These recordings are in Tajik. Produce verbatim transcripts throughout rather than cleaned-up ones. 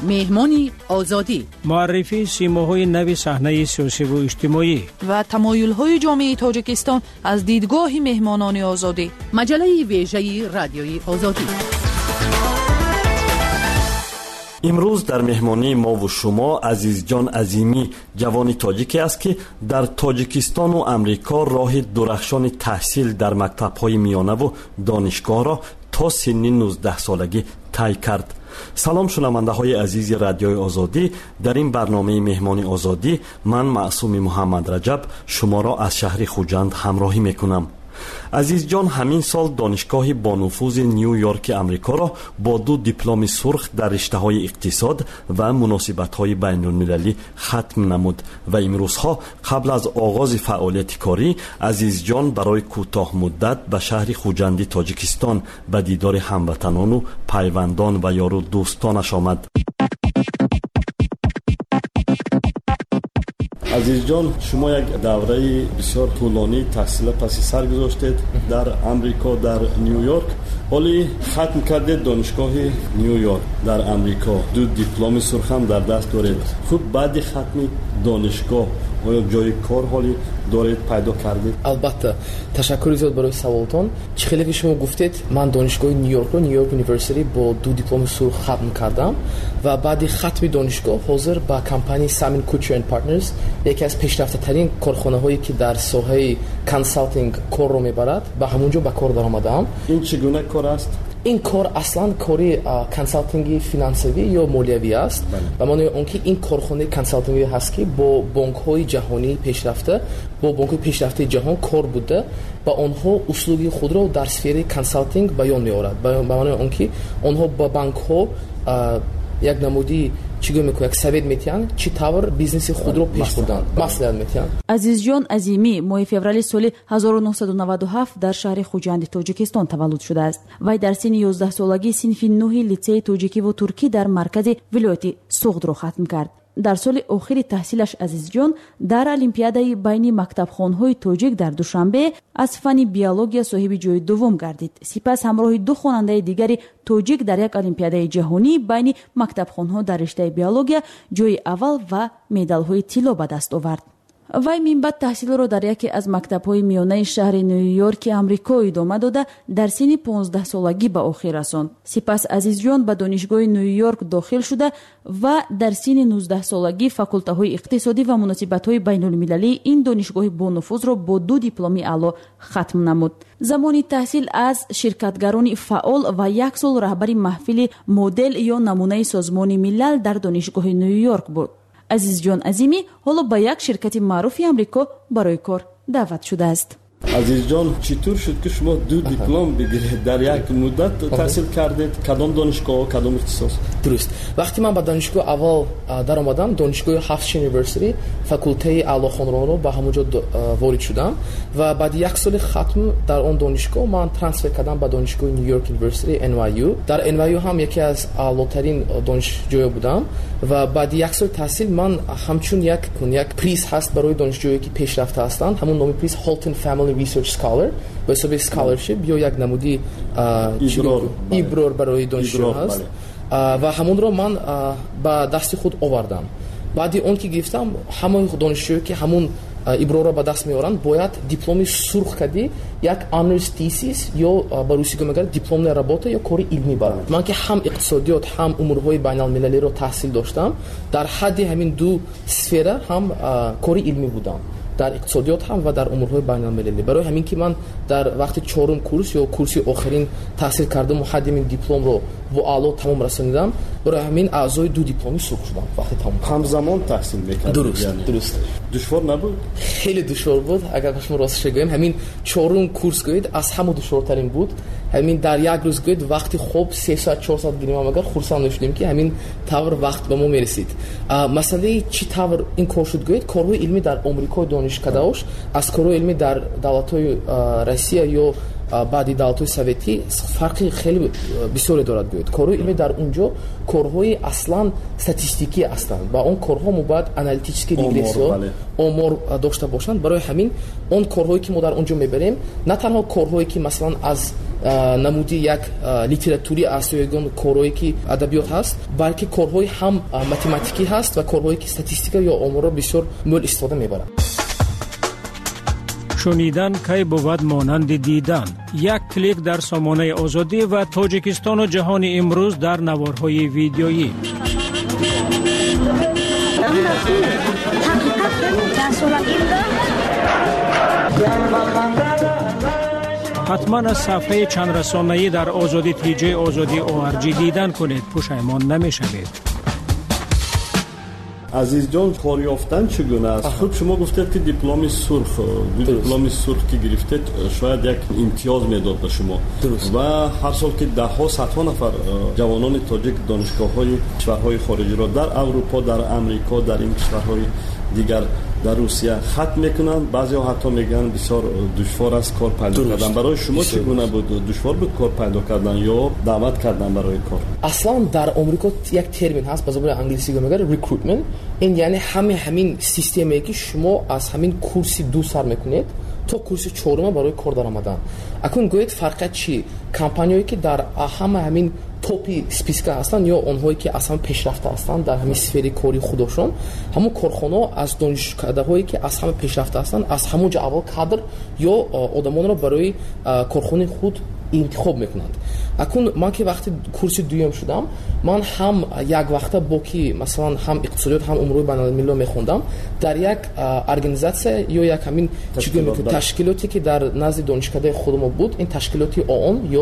مهمانی آزادی، معرفی سیماهای نوی صحنه سیاسی و اجتماعی و تمایل‌های جامعه تاجیکستان از دیدگاه مهمانان آزادی. مجله ویژه رادیوی آزادی. امروز در مهمانی ما و شما عزیز جان عظیمی جوانی تاجیکی است که در تاجیکستان و امریکا راه درخشان تحصیل در مکتب‌های میانه و دانشگاه را تا سن نوزده سالگی طی کرد. سلام شنونده های عزیز رادیوی آزادی، در این برنامه مهمانی آزادی من معصوم محمد رجب شما را از شهر خوجند همراهی میکنم. عزیز جان همین سال دانشگاه با نفوذ نیویورک امریکا را با دو دیپلم سرخ در رشته‌های اقتصاد و مناسبت‌های بین‌المللی ختم نمود و امروزها قبل از آغاز فعالیت کاری عزیز جان برای کوتاه مدت به شهر خوجندی تاجیکستان به دیدار هموطنان و پیوندان و یار و دوستانش آمد. عزیز جان، شما یک دوره بسیار طولانی تحصیل پس سر گذاشتید در امریکا، در نیویورک، ولی ختم کردید دانشگاه نیویورک در امریکا، دو دیپلم سرخ هم در دست دارید. خوب بعد ختم دانشگاه آیا جای کار حالی دارید پیدا کردید؟ البته تشکر زیاد برای سوالتون. خیلی که شما گفتید من دانشگاه نیویورک رو نیویورک یونیورسیتی با دو دیپلم سرخ ختم کردم و بعد ختم دانشگاه حاضر با کمپانی سامین کوچر اند پارتنرز، یکی از پیشرفته ترین کارخانه هایی که در ساحه کنسالتینگ کار رو میبرد، به همونجا به کار درآمدم. این چگونه کار است؟ این کار اصلا کاری کنسالتینگی فینانسوی یا مالیوی است. و معنی اون که این کارخانه کنسالتینگی هست که با بانک‌های جهانی پیشرفته با بانک‌های پیشرفته جهان کار بوده و آنها اسلوب خود را در سفره کنسالتینگ بیان می‌آورد. به معنی اون که آنها با بانک‌ها یک نمودی چیگو میکنه، یک سوید میتین چی طور بیزنس خود رو پیش بردن مسئله میتین. عزیز جان عظیمی ماه فوریه سال هزار و نهصد و نود و هفت در شهر خوجند تاجیکستان تولد شده است. وی در سن یازده سالگی صنف نه لیسه تاجیکی و ترکی در مرکز ولایت سوغد را ختم کرد. در سال آخر تحصیلش عزیز جان در المپیادای بین مکتبخانه‌های تاجیک در دوشنبه از فن بیولوژی صاحب جای دوم گردید. سپس همراه دو خواننده دیگری تاجیک در یک المپیادای جهانی بین مکتبخانه‌ها در رشته بیولوژی جای اول و مدال‌های طلا به دست آورد. وی من بعد تحصیل را در یکی از مکتب‌های میانه شهر نیویورک آمریکا ادامه داده در سن پانزده سالگی به آخر رساند. سپس عزیز جان به دانشگاه نیویورک داخل شده و در سن نوزده سالگی فاکولته‌های اقتصادی و مناسبت‌های بین‌المللی این دانشگاه با نفوذ را با دو دیپلم اعلی ختم نمود. زمان تحصیل از شرکتگران فعال و یک سال رهبر محفل مدل یا نمونه سازمان ملل در دانشگاه نیویورک بود. عزیز جان عظیمی حالا با یک شرکت معروف آمریکا برای کار دعوت شده است. عزیز جان، چطور شد که شما دو دیپلم بگیرید؟ در یک مدت تحصیل کردید؟ کدام دانشگاه و کدام اختصاص؟ درست. وقتی من به دانشگاه اول در آمدم، دانشگاه هافش یونیورسیتی فاکولته اعلی خانران رو به همونجا وارد شدم و بعد یک سال ختم در اون دانشگاه من ترانسفر کردم به دانشگاه نیویورک یونیورسیتی ان وای یو. در ان وای یو هم یکی از اعلاترین دانشجویان بودم و بعد یک سال تحصیل من همچون یک یک پریز هست برای دانشجویانی که پیشرفته هستند، همون نام پریز هالتون فامیلی ریسرچ اسکالر به حساب اسکالرشیپ یا یک نمودی ایبرور برای دانشجو هست و همون رو من با دست خود آوردم. بعد اون که گفتم همون دانشجویی که همون ایبرور را به دست میارن باید دیپلم سرخ کردی یک آنرز تیسیس یا به روسی میگن دیپلم رابطه یا کاری علمی برن. من که هم اقتصادیات هم امورهای بین المللی رو تحصیل داشتم، در حد همین دو سفره هم کاری علمی بودم، در اقتصادیات هم و در امورهای بین المللی. برای همین که من در وقت چهارم کورس یا کورسی آخرین تحصیل کردم و حد این دیپلم رو و اعلا تمام رسوندم، برای همین اعضای دو دیپلمی سرخ شدم وقتی تمام. همزمان تحصیل می‌کردید؟ درست یعنی درست. دشوار نبود؟ خیلی دشوار بود. اگر شما راستش بگم همین چهارم کورس گوید از همه دشوارترین بود. همین در یک روز گوید وقتی خوب سه ساعت چهار ساعت گیریم اگر خرسند نشدیم که همین طور وقت به ما میرسید. مسئله چی طور این کار شد گوید کارهای علمی در آمریکا دانشکده‌اش از کارهای علمی در دولت‌های روسیه یا баъди давлатҳои советӣ фарқи хеле бисёре дорад гӯед. Корҳои илмӣ дар унҷо корҳои аслан статистикӣ ҳастанд ва он корҳо мо бояд аналитически регрессиё омор дошта бошанд. Барои ҳамин он корҳое ки мо дар унҷо мебарем на танҳо корҳое ки масалан аз намуди як литератури аст ё ягон корҳое ки адабиёт ҳаст, балки корҳои ҳам математикӣ ҳаст ва корҳое ки статистика ё оморро бисёр мӯл истифода мебаранд. шунидан кай бувад монанди дидан. Як клик дар сомонаи озодӣ ва Тоҷикистону ҷаҳони имрӯз дар наворҳои видеоӣ. ҳатман аз сафҳаи чандрасонаӣ дар озодӣ тиҷаи озодӣ о ар ҷи дидан кунед, пушаймон намешавед. азизҷон, кор ёфтан чӣ гуна аст? Хуб шумо гуфтед ки дипломи сурх, дипломи сурх ки гирифтед шояд як имтиёз медод ба шумо ва ҳар сол ки даҳҳо садҳо нафар ҷавонони тоҷик донишгоҳҳои кишварҳои хориҷиро дар Аврупо, дар Амрико, дар ин кишварҳои дигар, дар Русия хат мекунанд. Баъзеҳо ҳатто мегӯянд бисёр душвор аст кор пайдо кардан. Барои шумо чӣ гуна буд? Душвор буд кор пайдо кардан ё даъват кардан барои кор? Аслан дар Омрико як термин ҳаст ба забони англисига мегӯяд recruitment. ин яъне ҳами ҳамин системае ки шумо аз ҳамин курси ду сар мекунед то курси чорума барои кор даромадан. Акун гӯед фарқият чӣ? Компаниҳое ки дар ҳама ҳамин топи списка ҳастанд ё онҳое ки аз ҳама пешрафта ҳастанд дар ҳамин сфери кори худошон, ҳамон корхонаҳо аз донишкадаҳое ки аз ҳама пешрафта ҳастанд, аз ҳамонҷо аввал кадр ё одамонро барои корхонаи худ интихоб мекунанд. Акун ман ки вақти курси дуюм шудам, ман ҳам як вақта бо ки масалан ҳам иқтисодиёт, ҳам умурҳои байналмилалиро мехондам дар як организатсия ё як ҳамин ташкилоте ки дар назди донишкадаи худмо буд, ин ташкилоти ООН ё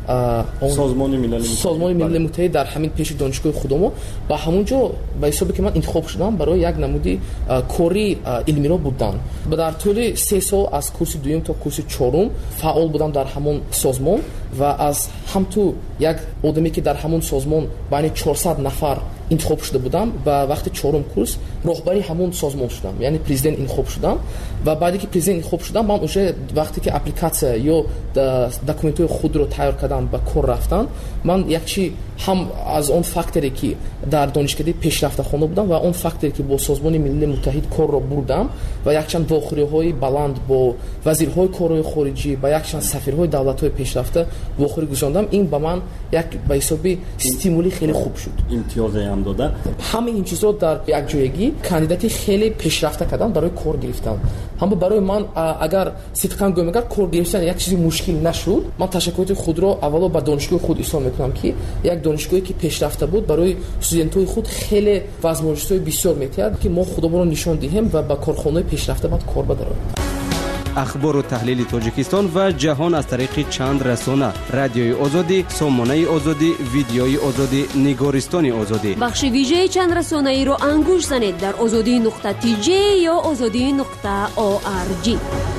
созмони милали созмони милали муттаҳид дар ҳамин пеши донишгоҳи худмо ба ҳамонҷо ба ҳисобе ки ман интихоб шудам барои як намуди кори илмиро будан. Дар тӯли се сол аз курси дуюм то курси чорум фаъол будам дар ҳамон созмон ва аз ҳамту як одаме ки дар ҳамон созмон байни чорсад нафар интихоб шуда будам, ба вақти чорум курс роҳбари ҳамон созмон шудам, яъне президент интихоб шудам ва баъде ки президент интихоб шудам, ман уже вақте ки апликатсия ё документҳои худро тайёр кардам ба кор рафтан, ман якчи ҳам аз он факторе ки дар донишкадаи пешрафта хонда будам ва он факторе ки бо созмони милали муттаҳид корро бурдам ва якчанд вохӯриҳои баланд бо вазирҳои корҳои хориҷӣ, ба якчанд сафирҳои давлатҳои пешрафта вохӯрӣ гузарондам, ин ба ман як ба ҳисоби стимули хеле хуб шуд. имтиёзе ҳам дода. ҳамаи ин чизҳо дар якҷоягӣ кандидати хеле пешрафта кардан барои кор гирифтан. ҳама барои ман агар сидқан гӯям, агар кор гирифтан як чизи мушкил нашуд, ман ташаккуроти худро аввало ба донишгоҳи худ изҳор мекунам ки як донишгоҳе ки пешрафта буд барои студентҳои худ хеле возможностҳои бисёр метиҳад ки мо худомонро нишон диҳем ва ба корхонаҳои пешрафта баъд кор бароем. ахбору таҳлили Тоҷикистон ва ҷаҳон аз тариқи чанд расона: радиои озодӣ, сомонаи озодӣ, видеои озодӣ, нигористони озодӣ. бахши вижеи чанд расонаиро ангуш занед дар озодӣ нуқта ти ҷе ё озодӣ нуқта о ар ҷи.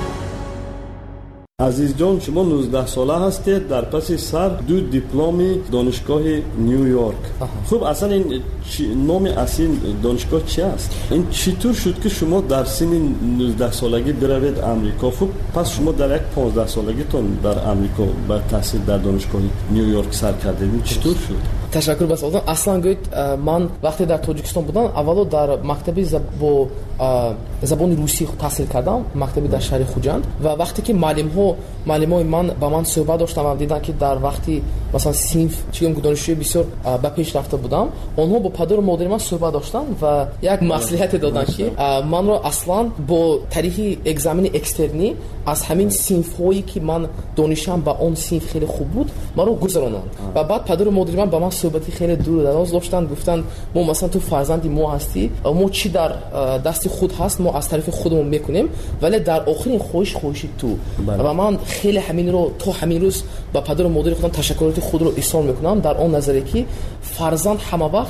азизҷон, шумо нуздаҳ сола ҳастед, дар паси сар ду дипломи донишгоҳи Нью Йорк. Хуб, аслан ин номи асли донишгоҳ чи аст? Ин чӣ тур шуд ки шумо дар синни нуздаҳ солагӣ биравед Амрико? Хуб, пас шумо дар як понздаҳ солагитон дар Амрико ба таҳсил дар донишгоҳи Нью Йорк сар кардед. Ин чӣ тур шуд? Ташаккур ба суолатон. Аслан гӯед, ман вақте дар Тоҷикистон будам, аввало дар мактаби бо забони русӣ таҳсил кардам, мактаби дар шаҳри Хуҷанд, ва вақте ки маълимҳо маълимои ман ба ман суҳбат доштам ва дидам ки дар вақти масалан синф чигам донишҷӯи бисёр ба пеш рафта будам, онҳо бо падару модари ман суҳбат доштанд ва як маслиҳате доданд ки манро аслан бо тариқи экзамени экстернӣ аз ҳамин синфҳое ки ман донишам ба он синф хеле хуб буд, маро гузаронанд. Ва баъд падару модари ман ба ман суҳбати хеле дур дароз доштанд, гуфтанд мо масалан ту фарзанди мо ҳастӣ, мо чӣ дар дасти худ ҳаст мо аз тарафи худмон мекунем, вале дар охирин хоҳиш хоҳиши ту. Ва ман хеле ҳаминро то ҳамин рӯз ба падару модари худам ташаккуроти худро изҳор мекунам дар он назаре ки фарзанд ҳама вақт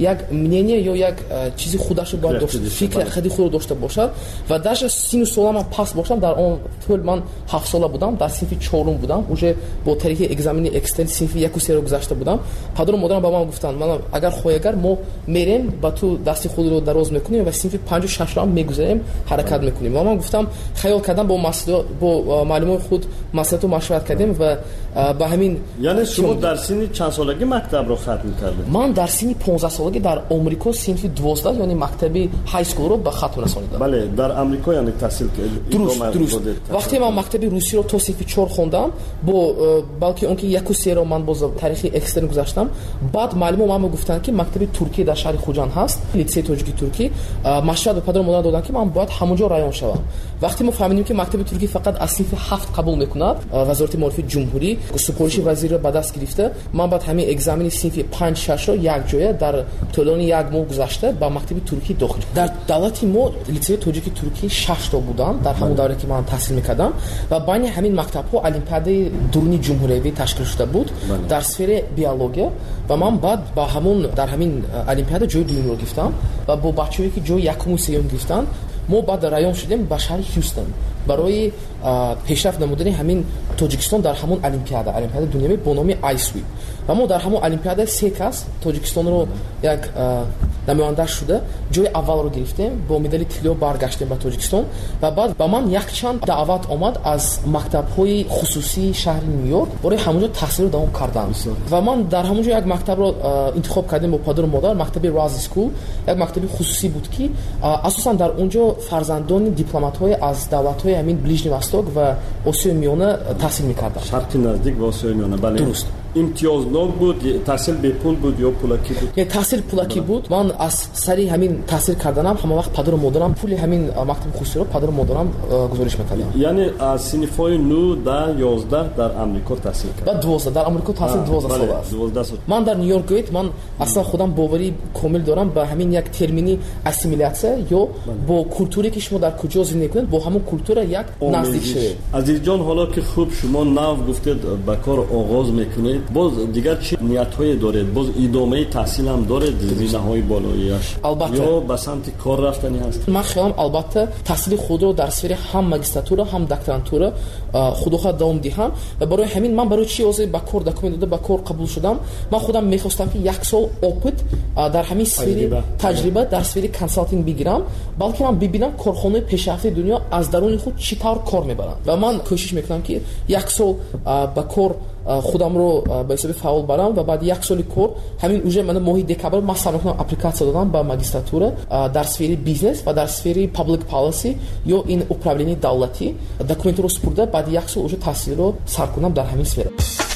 як мнение ё як чизи худашо бояд дошт фикр хади худ дошта бошад ва даже сину солама пас бошам дар он тӯл ман ҳафт сола будам дар синфи чорум будам уже бо тариқи экзамени экстерн синфи яку серо гузашта будам падару модарам ба ман гуфтанд ман агар хоҳӣ агар мо мерем ба ту дасти худро дароз мекунем ва синфи панҷу шашро мегузарем ҳаракат мекунем ва ман гуфтам хаёл кардам бо масъул бо маълумои худ маслиҳату машварат кардем ва ба ҳамин яъне шумо дар синни чанд солагӣ мактабро хатм кардед? ман дар синни понздаҳ солагӣ дар омрико синфи дувоздаҳ яъне мактаби ҳай скулро ба хатм расонидам. бале дар амрико яъне таҳсил дуруст дуруст вақте ман мактаби русиро то синфи чор хондам бо балки он ки яку серо ман боз таърихи экстерн гузаштам баъд маълумо ман гуфтанд ки мактаби туркӣ дар шаҳри хуҷанд ҳаст литсеи тоҷики туркӣ машварат ба падару модар доданд ки ман бояд ҳамонҷо раён шавам. вақте мо фаҳмидем ки мактаби туркӣ фақат аз синфи ҳафт қабул мекунад вазорати маорифи ҷумҳурӣ супориши вазирро ба даст гирифта ман баъд ҳамин экзамени синфи панҷ шашро якҷоя дар тӯлони як моҳ гузашта ба мактаби туркӣ дохил. дар давлати мо литсеи тоҷики туркӣ шашто буданд дар ҳамон давре ки ман таҳсил мекардам ва байни ҳамин мактабҳо олимпиадаи дуруни ҷумҳуриявӣ ташкил шуда буд дар сфераи биология ва ман баъд ба ҳамон дар ҳамин олимпиада ҷои дуюмро гирифтам ва бо бачаҳое ки ҷои якуму сеюм гирифтанд мо баъд раён шудем ба шаҳри ҳюстон барои пешрафт намудани ҳамин тоҷикистон дар ҳамон олимпиада олимпиадаи дуниявӣ бо номи айсвип ва мо дар ҳамон олимпиада се кас тоҷикистонро як намоянда шуда ҷои аввалро гирифтем бо медали тилло баргаштем ба тоҷикистон ва баъд ба ман якчанд даъват омад аз мактабҳои хусусии шаҳри ню-йорк барои ҳамонҷо таҳсилро давом кардан ва ман дар ҳамонҷо як мактабро интихоб кардем бо падару модар мактаби Razi School як мактаби хусусӣ буд ки асосан дар онҷо фарзандони дипломатҳои аз давлатҳои ҳамин ближни восток ва осиёи миёна таҳсил мекарданд. шарқи наздик ва осиёи миёна бале дуруст. имтиёзнок буд таҳсил бепул буд ё пулакӣ буд? не таҳсил пулакӣ буд. ман аз сари ҳамин таҳсил карданам ҳама вақт падару модарам пули ҳамин мактаби хусусиро падару модарам гузориш мекардам. яъне аз синфҳои ну да ёздаҳ дар амрико таҳсил кард? ба дувоздаҳ дар амрико таҳсил дувоздаҳ сол аст. дувоздаҳ сол. ман дар ню-йорк гӯед ман аслан худам боварӣ комил дорам ба ҳамин як термини ассимилятсия ё бо культуре ки шумо дар куҷо зиндагӣ кунед бо ҳамон культура як наздик шавед. азизҷон ҳоло ки хуб шумо нав гуфтед ба кор оғоз мекунед боз дигар чӣ ниятҳое доред боз идомаи таҳсилам доред зинаҳои болоиаш албатта ё ба самти кор рафтани ҳаст? ман хелам албатта таҳсили худро дар сфераи ҳам магистратура ҳам докторантура худохоҳ давом диҳам ва барои ҳамин ман барои чӣ озе ба кор документ дода ба кор қабул шудам. ман худам мехостам ки як сол опит дар ҳамин сфери таҷриба дар сфери консалтинг бигирам балки ман бибинам корхонаи пешрафти дунё аз даруни худ чӣ тавр кор мебаранд ва ман кӯшиш мекунам ки як сол ба кор худамро ба ҳисоби фаъол барам ва баъди як соли кор ҳамин уже мана моҳи декабр ман сар мекунам апликатсия додам ба магистратура дар сфери бизнес ва дар сфери public policy ё ин управлении давлатӣ документро супурда баъди як сол уже таҳсилро сар кунам дар ҳамин сфера.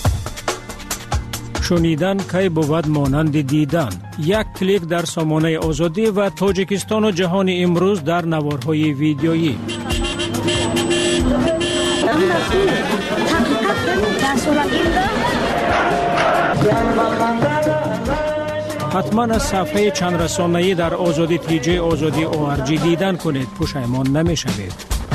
шунидан кай бувад монанди дидан. Як клик дар сомонаи озодӣ ва Тоҷикистону ҷаҳони имрӯз дар наворҳои видеоӣ. ҳатман аз сафҳаи чандрасонаӣ дар озоди тиҷаи озоди о ар ҷи дидан кунед, пушаймон намешавед.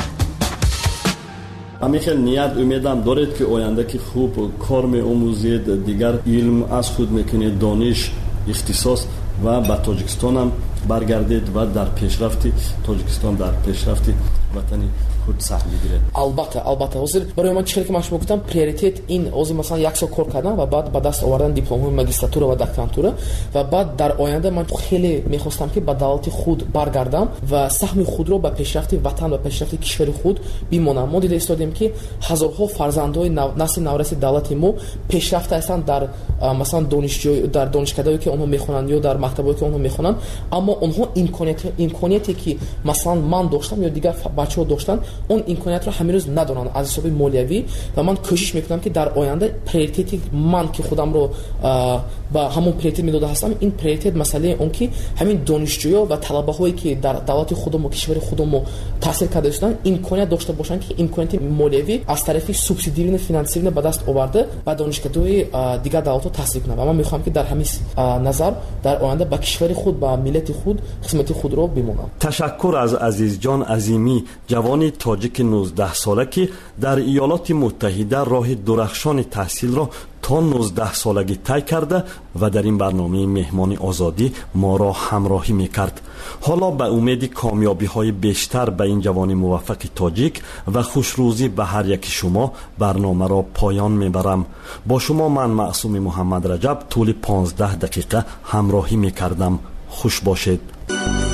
ҳамихел ният умедам доред ки оянда ки хуб кор меомӯзед дигар илм аз худ мекунед дониш ихтисос ва ба тоҷикистонам баргардед ва дар пешрафти тоҷикистон дар пешрафти ватани худ саҳм бигиред. албатта албатта ҳозир барои ман чихеле ки ман шумо гуфтам приоритет ин ҳозир масалан як сол кор кардан ва баъд ба даст овардан дипломҳои магистратура ва докторантура ва баъд дар оянда ман хеле мехостам ки ба давлати худ баргардам ва саҳми худро ба пешрафти ватан ва пешрафти кишвари худ бимонам. мо дида истодем ки ҳазорҳо фарзандҳои насли навраси давлати мо пешрафта ҳастанд дар масалан донишҷӯ дар донишкадаое ки онҳо мехонанд ё дар мактабое ки онҳо мехонанд аммо онҳо имконияте ки масалан ман доштам ё дигар бачаҳо доштанд он имкониятро ҳамирӯз надонанд аз ҳисоби молиявӣ ва ман кӯшиш мекунам ки дар оянда приоритети ман ки худамро ба ҳамон приоритет медода ҳастам ин приоритет масъалаи он ки ҳамин донишҷӯё ва талабаҳое ки дар давлати худмо кишвари худмо таҳсил карда истоданд имконият дошта бошанд ки имконияти молиявӣ аз тарафи субсидирование финансирование ба даст оварда ба донишгаҳои дигар давлатҳо таҳсил кунанд ва ман мехоҳам ки дар ҳамин назар дар оянда ба кишвари худ ба миллати худ хизмати худро бимонам. ташаккур аз азизҷон азимӣ ҷавони تاجیک نوزده ساله که در ایالات متحده راه درخشان تحصیل را تا نوزده سالگی طی کرده و در این برنامه مهمان آزادی ما را همراهی میکرد. حالا به امید کامیابی های بیشتر به این جوان موفق تاجیک و خوشروزی به هر یک شما برنامه را پایان میبرم. با شما من معصوم محمد رجب طول پانزده دقیقه همراهی میکردم. خوش باشید.